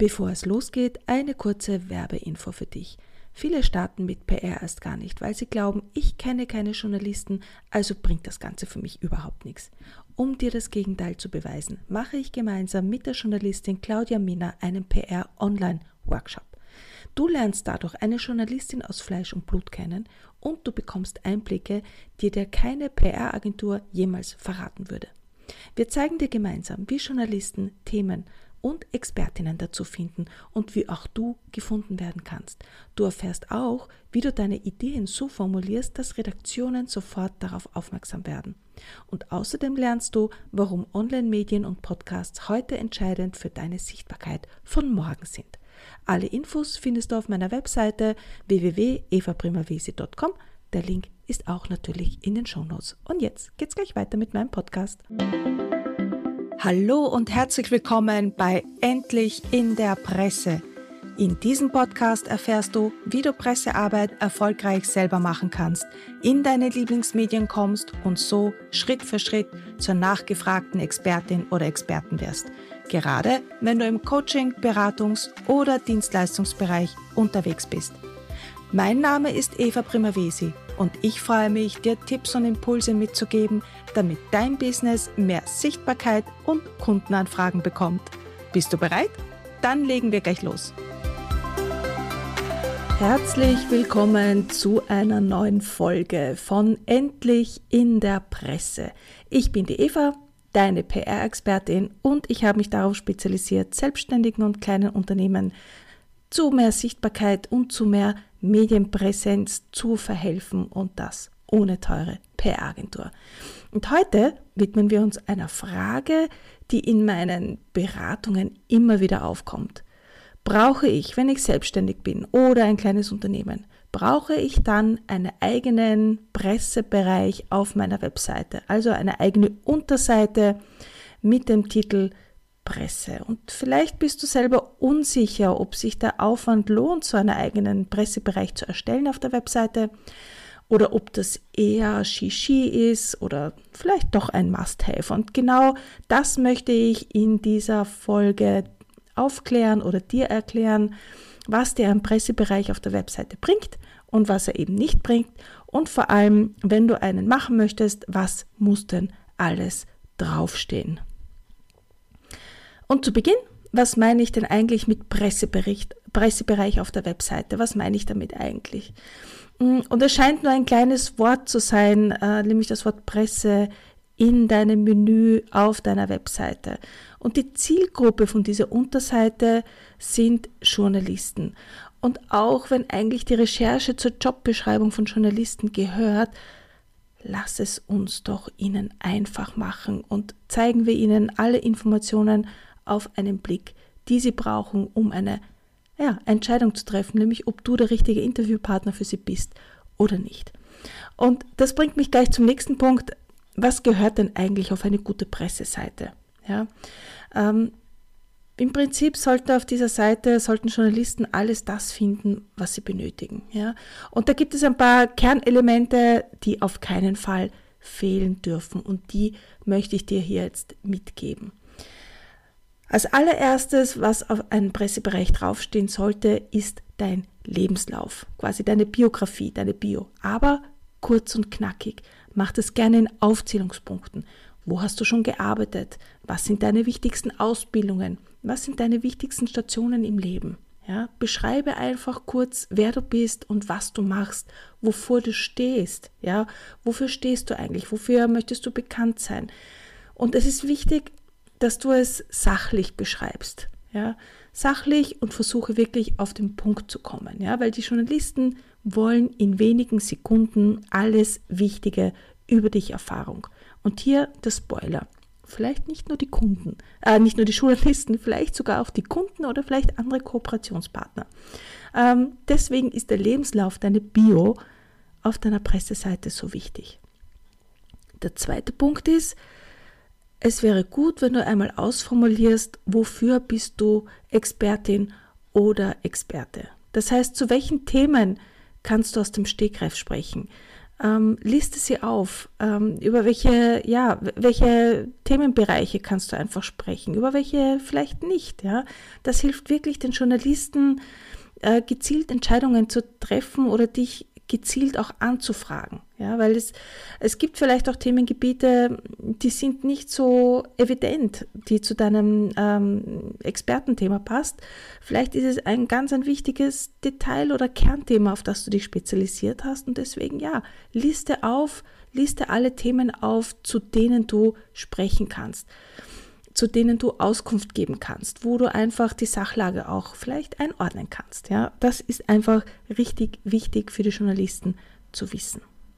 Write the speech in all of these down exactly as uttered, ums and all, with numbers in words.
Bevor es losgeht, eine kurze Werbeinfo für dich. Viele starten mit P R erst gar nicht, weil sie glauben, ich kenne keine Journalisten, also bringt das Ganze für mich überhaupt nichts. Um dir das Gegenteil zu beweisen, mache ich gemeinsam mit der Journalistin Claudia Minner einen P R-Online-Workshop. Du lernst dadurch eine Journalistin aus Fleisch und Blut kennen und du bekommst Einblicke, die dir keine P R-Agentur jemals verraten würde. Wir zeigen dir gemeinsam, wie Journalisten Themen und Expertinnen dazu finden und wie auch du gefunden werden kannst. Du erfährst auch, wie du deine Ideen so formulierst, dass Redaktionen sofort darauf aufmerksam werden. Und außerdem lernst du, warum Online-Medien und Podcasts heute entscheidend für deine Sichtbarkeit von morgen sind. Alle Infos findest du auf meiner Webseite w w w punkt eva primavesi punkt com. Der Link ist auch natürlich in den Shownotes. Und jetzt geht's gleich weiter mit meinem Podcast. Hallo und herzlich willkommen bei Endlich in der Presse. In diesem Podcast erfährst du, wie du Pressearbeit erfolgreich selber machen kannst, in deine Lieblingsmedien kommst und so Schritt für Schritt zur nachgefragten Expertin oder Experten wirst. Gerade wenn du im Coaching-, Beratungs- oder Dienstleistungsbereich unterwegs bist. Mein Name ist Eva Primavesi und ich freue mich, dir Tipps und Impulse mitzugeben, damit dein Business mehr Sichtbarkeit und Kundenanfragen bekommt. Bist du bereit? Dann legen wir gleich los. Herzlich willkommen zu einer neuen Folge von Endlich in der Presse. Ich bin die Eva, deine P R-Expertin und ich habe mich darauf spezialisiert, selbstständigen und kleinen Unternehmen zu mehr Sichtbarkeit und zu mehr Medienpräsenz zu verhelfen und das ohne teure P R-Agentur. Und heute widmen wir uns einer Frage, die in meinen Beratungen immer wieder aufkommt. Brauche ich, wenn ich selbstständig bin oder ein kleines Unternehmen, brauche ich dann einen eigenen Pressebereich auf meiner Webseite, also eine eigene Unterseite mit dem Titel Presse. Und vielleicht bist du selber unsicher, ob sich der Aufwand lohnt, so einen eigenen Pressebereich zu erstellen auf der Webseite oder ob das eher Shishi ist oder vielleicht doch ein Must-Have. Und genau das möchte ich in dieser Folge aufklären oder dir erklären, was dir ein Pressebereich auf der Webseite bringt und was er eben nicht bringt. Und vor allem, wenn du einen machen möchtest, was muss denn alles draufstehen? Und zu Beginn, was meine ich denn eigentlich mit Pressebericht, Pressebereich auf der Webseite? Was meine ich damit eigentlich? Und es scheint nur ein kleines Wort zu sein, äh, nämlich das Wort Presse in deinem Menü auf deiner Webseite. Und die Zielgruppe von dieser Unterseite sind Journalisten. Und auch wenn eigentlich die Recherche zur Jobbeschreibung von Journalisten gehört, lass es uns doch ihnen einfach machen und zeigen wir ihnen alle Informationen auf einen Blick, die sie brauchen, um eine ja, Entscheidung zu treffen, nämlich ob du der richtige Interviewpartner für sie bist oder nicht. Und das bringt mich gleich zum nächsten Punkt. Was gehört denn eigentlich auf eine gute Presseseite? Ja, ähm, im Prinzip sollte auf dieser Seite, sollten Journalisten alles das finden, was sie benötigen. Ja? Und da gibt es ein paar Kernelemente, die auf keinen Fall fehlen dürfen und die möchte ich dir hier jetzt mitgeben. Als allererstes, was auf einem Pressebereich draufstehen sollte, ist dein Lebenslauf, quasi deine Biografie, deine Bio, aber kurz und knackig. Mach das gerne in Aufzählungspunkten. Wo hast du schon gearbeitet? Was sind deine wichtigsten Ausbildungen? Was sind deine wichtigsten Stationen im Leben? Ja, beschreibe einfach kurz, wer du bist und was du machst, wovor du stehst. Ja, wofür stehst du eigentlich? Wofür möchtest du bekannt sein? Und es ist wichtig, dass du es sachlich beschreibst. Ja, sachlich und versuche wirklich auf den Punkt zu kommen. Ja, weil die Journalisten wollen in wenigen Sekunden alles Wichtige über dich Erfahrung. Und hier der Spoiler. Vielleicht nicht nur die Kunden, äh, nicht nur die Journalisten, vielleicht sogar auch die Kunden oder vielleicht andere Kooperationspartner. Ähm, deswegen ist der Lebenslauf, deine Bio auf deiner Presseseite so wichtig. Der zweite Punkt ist, es wäre gut, wenn du einmal ausformulierst, wofür bist du Expertin oder Experte. Das heißt, zu welchen Themen kannst du aus dem Stegreif sprechen? Ähm, liste sie auf. Ähm, über welche, ja, welche Themenbereiche kannst du einfach sprechen, über welche vielleicht nicht. Ja? Das hilft wirklich den Journalisten, äh, gezielt Entscheidungen zu treffen oder dich gezielt auch anzufragen. Ja? Weil es, es gibt vielleicht auch Themengebiete, die sind nicht so evident, die zu deinem ähm, Expertenthema passt. Vielleicht ist es ein ganz ein wichtiges Detail oder Kernthema, auf das du dich spezialisiert hast, und deswegen ja, liste auf, liste alle Themen auf, zu denen du sprechen kannst, zu denen du Auskunft geben kannst, wo du einfach die Sachlage auch vielleicht einordnen kannst. Ja, das ist einfach richtig wichtig für die Journalisten zu wissen.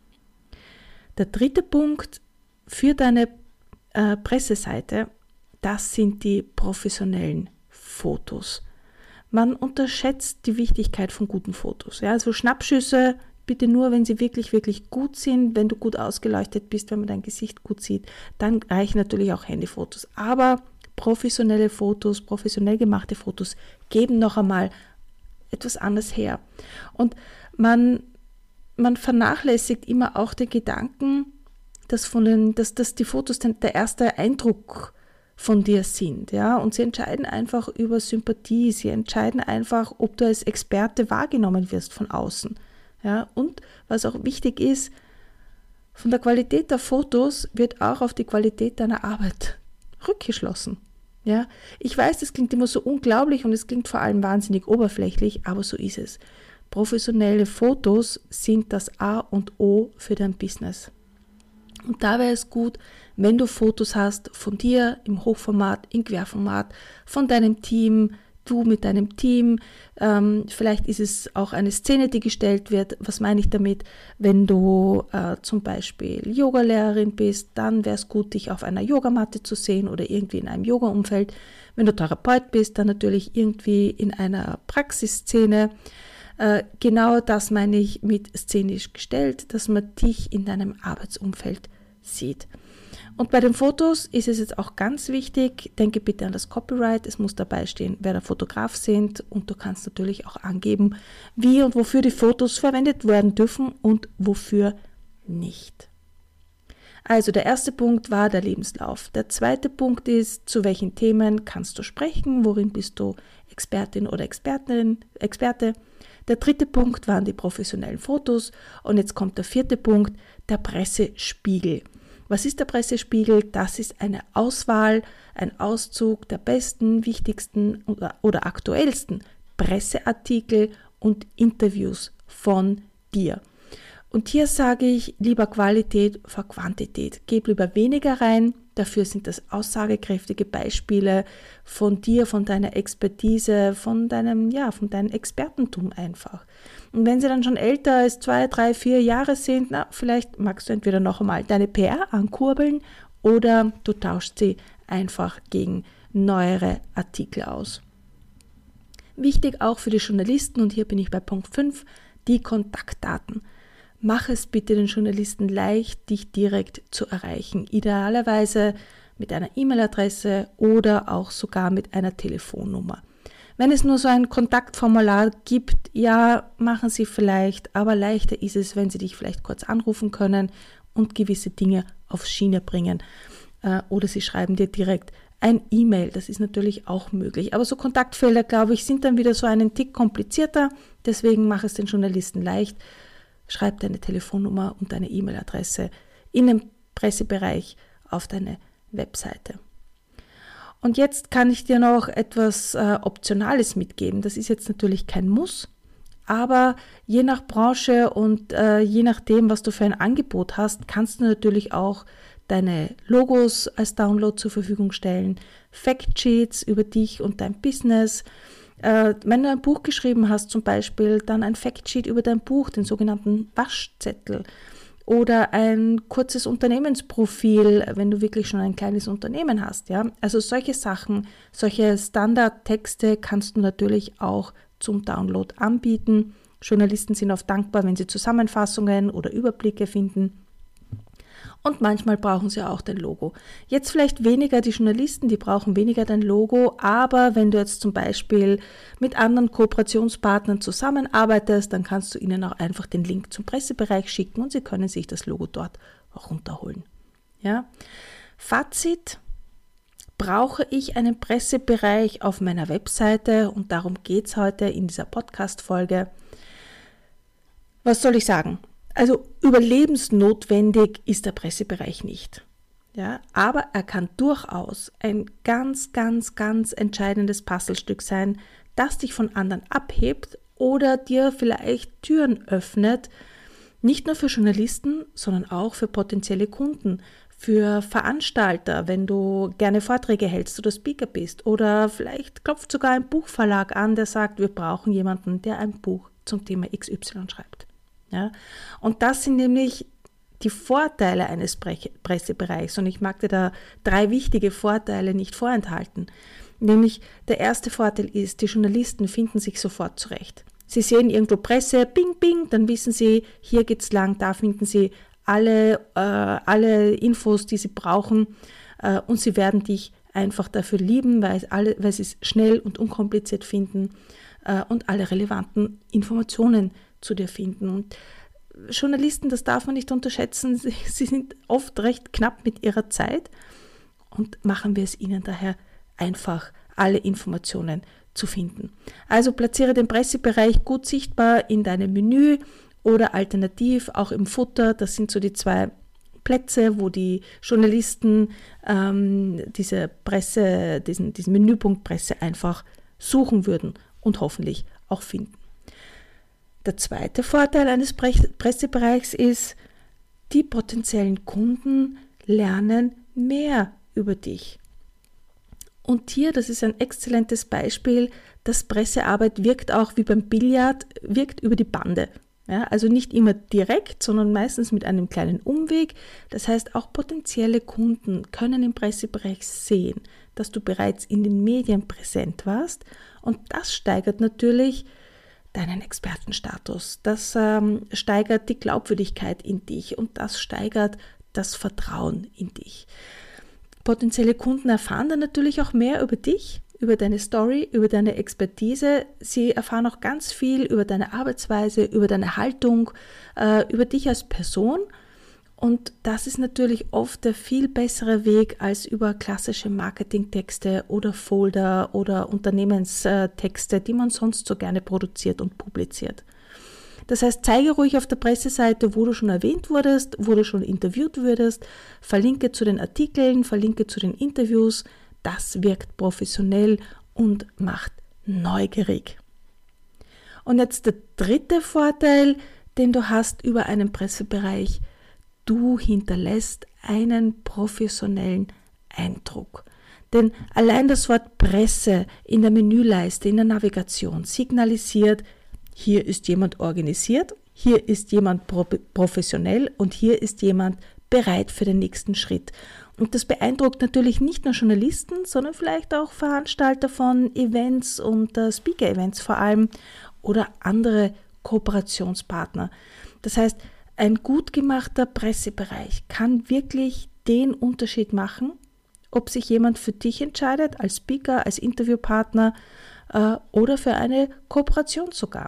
Der dritte Punkt für deine äh, Presseseite, das sind die professionellen Fotos. Man unterschätzt die Wichtigkeit von guten Fotos. Ja, also Schnappschüsse bitte nur, wenn sie wirklich, wirklich gut sind, wenn du gut ausgeleuchtet bist, wenn man dein Gesicht gut sieht, dann reichen natürlich auch Handyfotos. Aber professionelle Fotos, professionell gemachte Fotos geben noch einmal etwas anderes her. Und man, man vernachlässigt immer auch den Gedanken, dass, von den, dass, dass die Fotos den, der erste Eindruck von dir sind. Ja? Und sie entscheiden einfach über Sympathie, sie entscheiden einfach, ob du als Experte wahrgenommen wirst von außen. Ja, und was auch wichtig ist, von der Qualität der Fotos wird auch auf die Qualität deiner Arbeit rückgeschlossen. Ja, ich weiß, das klingt immer so unglaublich und es klingt vor allem wahnsinnig oberflächlich, aber so ist es. Professionelle Fotos sind das A und O für dein Business. Und da wäre es gut, wenn du Fotos hast von dir im Hochformat, im Querformat, von deinem Team, du mit deinem Team, ähm, vielleicht ist es auch eine Szene, die gestellt wird. Was meine ich damit? Wenn du äh, zum Beispiel Yogalehrerin bist, dann wäre es gut, dich auf einer Yogamatte zu sehen oder irgendwie in einem Yoga-Umfeld. Wenn du Therapeut bist, dann natürlich irgendwie in einer Praxisszene. Äh, genau das meine ich mit szenisch gestellt, dass man dich in deinem Arbeitsumfeld sieht. Und bei den Fotos ist es jetzt auch ganz wichtig, denke bitte an das Copyright, es muss dabei stehen, wer der Fotograf sind, und du kannst natürlich auch angeben, wie und wofür die Fotos verwendet werden dürfen und wofür nicht. Also der erste Punkt war der Lebenslauf. Der zweite Punkt ist, zu welchen Themen kannst du sprechen, worin bist du Expertin oder Expertin, Experte. Der dritte Punkt waren die professionellen Fotos und jetzt kommt der vierte Punkt, der Pressespiegel. Was ist der Pressespiegel? Das ist eine Auswahl, ein Auszug der besten, wichtigsten oder, oder aktuellsten Presseartikel und Interviews von dir. Und hier sage ich lieber Qualität vor Quantität. Gib lieber weniger rein, dafür sind das aussagekräftige Beispiele von dir, von deiner Expertise, von deinem, ja, von deinem Expertentum einfach. Und wenn sie dann schon älter als zwei, drei, vier Jahre sind, na, vielleicht magst du entweder noch einmal deine P R ankurbeln oder du tauschst sie einfach gegen neuere Artikel aus. Wichtig auch für die Journalisten, und hier bin ich bei Punkt fünf, die Kontaktdaten. Mach es bitte den Journalisten leicht, dich direkt zu erreichen. Idealerweise mit einer E-Mail-Adresse oder auch sogar mit einer Telefonnummer. Wenn es nur so ein Kontaktformular gibt, ja, machen Sie vielleicht, aber leichter ist es, wenn Sie dich vielleicht kurz anrufen können und gewisse Dinge auf Schiene bringen. Äh, oder Sie schreiben dir direkt ein E-Mail, das ist natürlich auch möglich. Aber so Kontaktfelder, glaube ich, sind dann wieder so einen Tick komplizierter. Deswegen mach es den Journalisten leicht. Schreib deine Telefonnummer und deine E-Mail-Adresse in den Pressebereich auf deine Webseite. Und jetzt kann ich dir noch etwas äh, Optionales mitgeben. Das ist jetzt natürlich kein Muss, aber je nach Branche und äh, je nachdem, was du für ein Angebot hast, kannst du natürlich auch deine Logos als Download zur Verfügung stellen, Factsheets über dich und dein Business. Äh, wenn du ein Buch geschrieben hast zum Beispiel, dann ein Factsheet über dein Buch, den sogenannten Waschzettel. Oder ein kurzes Unternehmensprofil, wenn du wirklich schon ein kleines Unternehmen hast. Ja? Also solche Sachen, solche Standardtexte kannst du natürlich auch zum Download anbieten. Journalisten sind oft dankbar, wenn sie Zusammenfassungen oder Überblicke finden. Und manchmal brauchen sie auch dein Logo. Jetzt vielleicht weniger die Journalisten, die brauchen weniger dein Logo, aber wenn du jetzt zum Beispiel mit anderen Kooperationspartnern zusammenarbeitest, dann kannst du ihnen auch einfach den Link zum Pressebereich schicken und sie können sich das Logo dort auch runterholen. Ja? Fazit: Brauche ich einen Pressebereich auf meiner Webseite? Und darum geht es heute in dieser Podcast-Folge. Was soll ich sagen? Also überlebensnotwendig ist der Pressebereich nicht. Ja, aber er kann durchaus ein ganz, ganz, ganz entscheidendes Puzzlestück sein, das dich von anderen abhebt oder dir vielleicht Türen öffnet, nicht nur für Journalisten, sondern auch für potenzielle Kunden, für Veranstalter, wenn du gerne Vorträge hältst oder Speaker bist, oder vielleicht klopft sogar ein Buchverlag an, der sagt, wir brauchen jemanden, der ein Buch zum Thema X Y schreibt. Ja? Und das sind nämlich die Vorteile eines Pressebereichs, und ich mag dir da drei wichtige Vorteile nicht vorenthalten. Nämlich der erste Vorteil ist, die Journalisten finden sich sofort zurecht. Sie sehen irgendwo Presse, bing, bing, dann wissen sie, hier geht's lang, da finden sie alle, äh, alle Infos, die sie brauchen, äh, und sie werden dich einfach dafür lieben, weil, es alle, weil sie es schnell und unkompliziert finden äh, und alle relevanten Informationen zu dir finden. Und Journalisten, das darf man nicht unterschätzen, sie, sie sind oft recht knapp mit ihrer Zeit, und machen wir es ihnen daher einfach, alle Informationen zu finden. Also platziere den Pressebereich gut sichtbar in deinem Menü oder alternativ auch im Footer. Das sind so die zwei Plätze, wo die Journalisten ähm, diese Presse, diesen, diesen Menüpunkt Presse einfach suchen würden und hoffentlich auch finden. Der zweite Vorteil eines Pressebereichs ist, die potenziellen Kunden lernen mehr über dich. Und hier, das ist ein exzellentes Beispiel, dass Pressearbeit wirkt auch wie beim Billard, wirkt über die Bande. Ja, also nicht immer direkt, sondern meistens mit einem kleinen Umweg. Das heißt, auch potenzielle Kunden können im Pressebereich sehen, dass du bereits in den Medien präsent warst, und das steigert natürlich deinen Expertenstatus. Das ähm, steigert die Glaubwürdigkeit in dich, und das steigert das Vertrauen in dich. Potenzielle Kunden erfahren dann natürlich auch mehr über dich, über deine Story, über deine Expertise. Sie erfahren auch ganz viel über deine Arbeitsweise, über deine Haltung, äh, über dich als Person. Und das ist natürlich oft der viel bessere Weg als über klassische Marketingtexte oder Folder oder Unternehmenstexte, die man sonst so gerne produziert und publiziert. Das heißt, zeige ruhig auf der Presseseite, wo du schon erwähnt wurdest, wo du schon interviewt wurdest, verlinke zu den Artikeln, verlinke zu den Interviews. Das wirkt professionell und macht neugierig. Und jetzt der dritte Vorteil, den du hast über einen Pressebereich: Du hinterlässt einen professionellen Eindruck. Denn allein das Wort Presse in der Menüleiste, in der Navigation signalisiert, hier ist jemand organisiert, hier ist jemand professionell und hier ist jemand bereit für den nächsten Schritt. Und das beeindruckt natürlich nicht nur Journalisten, sondern vielleicht auch Veranstalter von Events und äh, Speaker-Events vor allem oder andere Kooperationspartner. Das heißt, ein gut gemachter Pressebereich kann wirklich den Unterschied machen, ob sich jemand für dich entscheidet, als Speaker, als Interviewpartner äh, oder für eine Kooperation sogar.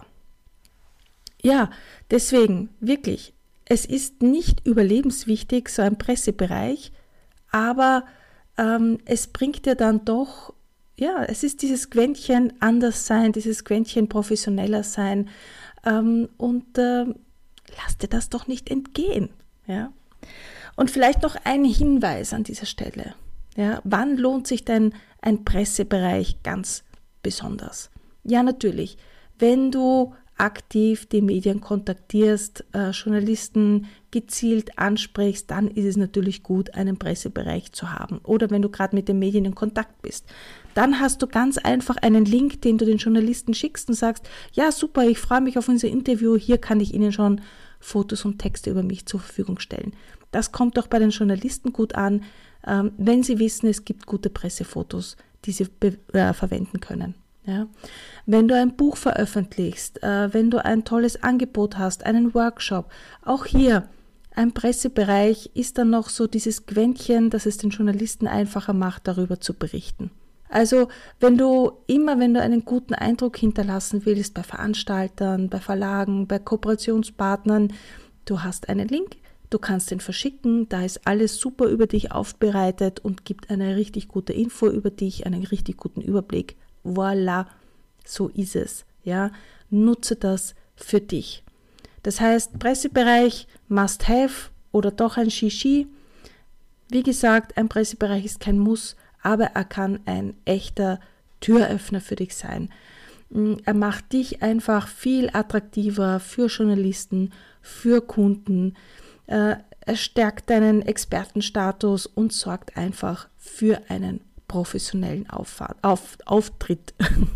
Ja, deswegen wirklich, es ist nicht überlebenswichtig, so ein Pressebereich, aber ähm, es bringt dir dann doch, ja, es ist dieses Quäntchen anders sein, dieses Quäntchen professioneller sein, ähm, und äh, lass dir das doch nicht entgehen. Ja? Und vielleicht noch ein Hinweis an dieser Stelle. Ja? Wann lohnt sich denn ein Pressebereich ganz besonders? Ja, natürlich, wenn du aktiv die Medien kontaktierst, äh, Journalisten gezielt ansprichst, dann ist es natürlich gut, einen Pressebereich zu haben. Oder wenn du gerade mit den Medien in Kontakt bist. Dann hast du ganz einfach einen Link, den du den Journalisten schickst und sagst, ja super, ich freue mich auf unser Interview, hier kann ich Ihnen schon Fotos und Texte über mich zur Verfügung stellen. Das kommt auch bei den Journalisten gut an, ähm, wenn sie wissen, es gibt gute Pressefotos, die sie be- äh, verwenden können. Ja. Wenn du ein Buch veröffentlichst, äh, wenn du ein tolles Angebot hast, einen Workshop, auch hier ein Pressebereich ist dann noch so dieses Quäntchen, das es den Journalisten einfacher macht, darüber zu berichten. Also wenn du immer, wenn du einen guten Eindruck hinterlassen willst, bei Veranstaltern, bei Verlagen, bei Kooperationspartnern, du hast einen Link, du kannst den verschicken, da ist alles super über dich aufbereitet und gibt eine richtig gute Info über dich, einen richtig guten Überblick. Voilà, so ist es. Ja, nutze das für dich. Das heißt, Pressebereich must have oder doch ein Shishi. Wie gesagt, ein Pressebereich ist kein Muss, aber er kann ein echter Türöffner für dich sein. Er macht dich einfach viel attraktiver für Journalisten, für Kunden. Er stärkt deinen Expertenstatus und sorgt einfach für einen professionellen Auffahrt, auf, Auftritt.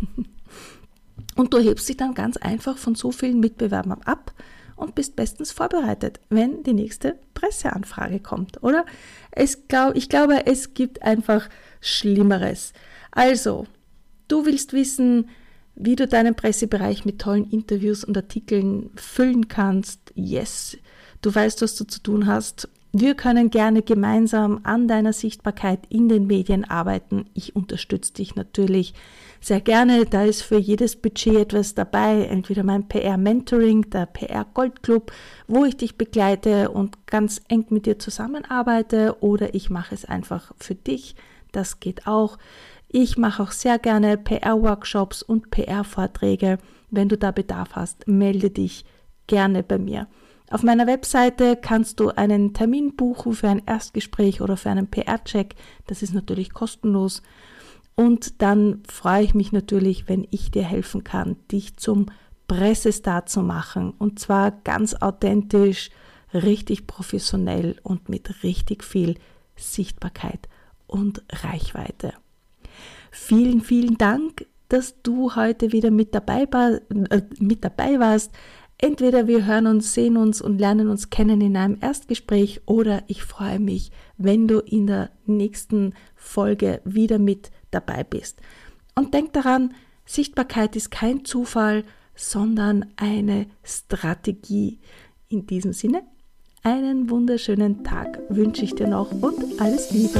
Und du hebst dich dann ganz einfach von so vielen Mitbewerbern ab und bist bestens vorbereitet, wenn die nächste Presseanfrage kommt, oder? Es glaub, ich glaube, es gibt einfach Schlimmeres. Also, du willst wissen, wie du deinen Pressebereich mit tollen Interviews und Artikeln füllen kannst. Yes, du weißt, was du zu tun hast. Wir können gerne gemeinsam an deiner Sichtbarkeit in den Medien arbeiten. Ich unterstütze dich natürlich sehr gerne. Da ist für jedes Budget etwas dabei. Entweder mein P R-Mentoring, der P R-Goldclub, wo ich dich begleite und ganz eng mit dir zusammenarbeite, oder ich mache es einfach für dich. Das geht auch. Ich mache auch sehr gerne P R-Workshops und P R-Vorträge. Wenn du da Bedarf hast, melde dich gerne bei mir. Auf meiner Webseite kannst du einen Termin buchen für ein Erstgespräch oder für einen P R-Check. Das ist natürlich kostenlos. Und dann freue ich mich natürlich, wenn ich dir helfen kann, dich zum Pressestar zu machen. Und zwar ganz authentisch, richtig professionell und mit richtig viel Sichtbarkeit und Reichweite. Vielen, vielen Dank, dass du heute wieder mit dabei, war, äh, mit dabei warst. Entweder wir hören uns, sehen uns und lernen uns kennen in einem Erstgespräch, oder ich freue mich, wenn du in der nächsten Folge wieder mit dabei bist. Und denk daran, Sichtbarkeit ist kein Zufall, sondern eine Strategie. In diesem Sinne, einen wunderschönen Tag wünsche ich dir noch und alles Liebe.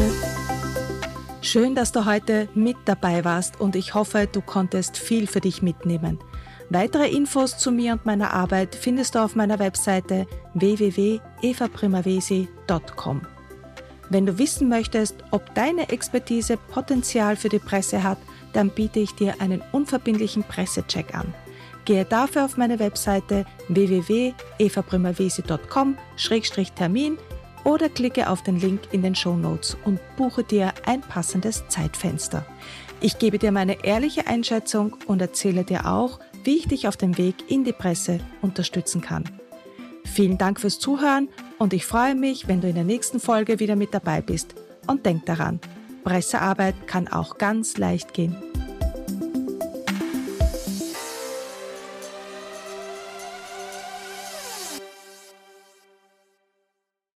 Schön, dass du heute mit dabei warst und ich hoffe, du konntest viel für dich mitnehmen. Weitere Infos zu mir und meiner Arbeit findest du auf meiner Webseite w w w punkt eva primavesi punkt com. Wenn du wissen möchtest, ob deine Expertise Potenzial für die Presse hat, dann biete ich dir einen unverbindlichen Pressecheck an. Gehe dafür auf meine Webseite w w w punkt eva primavesi punkt com Schrägstrich Termin oder klicke auf den Link in den Shownotes und buche dir ein passendes Zeitfenster. Ich gebe dir meine ehrliche Einschätzung und erzähle dir auch, wie ich dich auf dem Weg in die Presse unterstützen kann. Vielen Dank fürs Zuhören und ich freue mich, wenn du in der nächsten Folge wieder mit dabei bist. Und denk daran, Pressearbeit kann auch ganz leicht gehen.